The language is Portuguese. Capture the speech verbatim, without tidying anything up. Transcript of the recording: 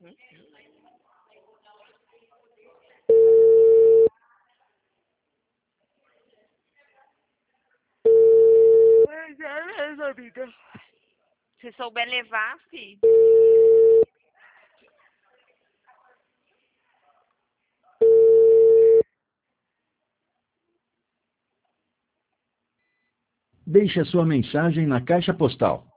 Mas é mesmo, amiga. Se souber levar, filho. Deixe a sua mensagem na caixa postal